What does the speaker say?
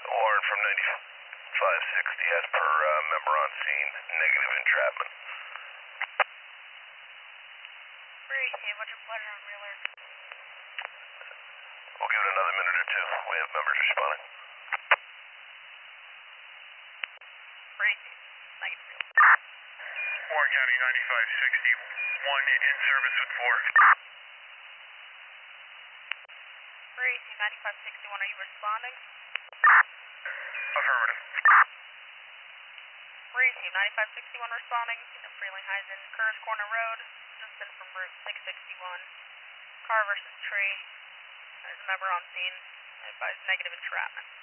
Warren from 9560 as per member on scene, negative entrapment. What's your pleasure on Real Alert? We'll give it another minute or two. We have members responding. Negative. Warren County 9561 in service with 4. Bracy 9561, are you responding? Affirmative. Bracy 9561 responding. Freeling Heisen, Curves Corner Road, Justin from Route 661. Car versus tree. There's a member on scene. Advised negative entrapment.